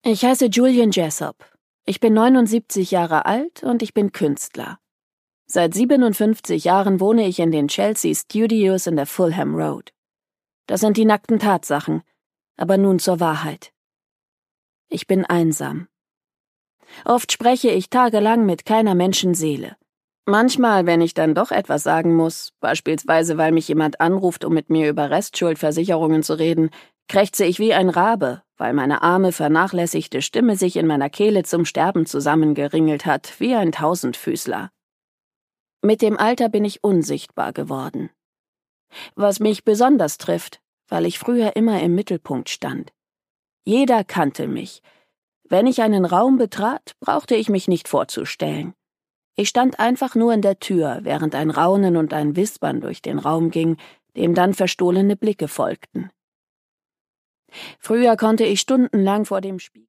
Ich heiße Julian Jessop. Ich bin 79 Jahre alt und ich bin Künstler. Seit 57 Jahren wohne ich in den Chelsea Studios in der Fulham Road. Das sind die nackten Tatsachen, aber nun zur Wahrheit. Ich bin einsam. Oft spreche ich tagelang mit keiner Menschenseele. Manchmal, wenn ich dann doch etwas sagen muss, beispielsweise weil mich jemand anruft, um mit mir über Restschuldversicherungen zu reden, krächze ich wie ein Rabe, weil meine arme, vernachlässigte Stimme sich in meiner Kehle zum Sterben zusammengeringelt hat, wie ein Tausendfüßler. Mit dem Alter bin ich unsichtbar geworden. Was mich besonders trifft, weil ich früher immer im Mittelpunkt stand. Jeder kannte mich. Wenn ich einen Raum betrat, brauchte ich mich nicht vorzustellen. Ich stand einfach nur in der Tür, während ein Raunen und ein Wispern durch den Raum ging, dem dann verstohlene Blicke folgten. Früher konnte ich stundenlang vor dem Spiegel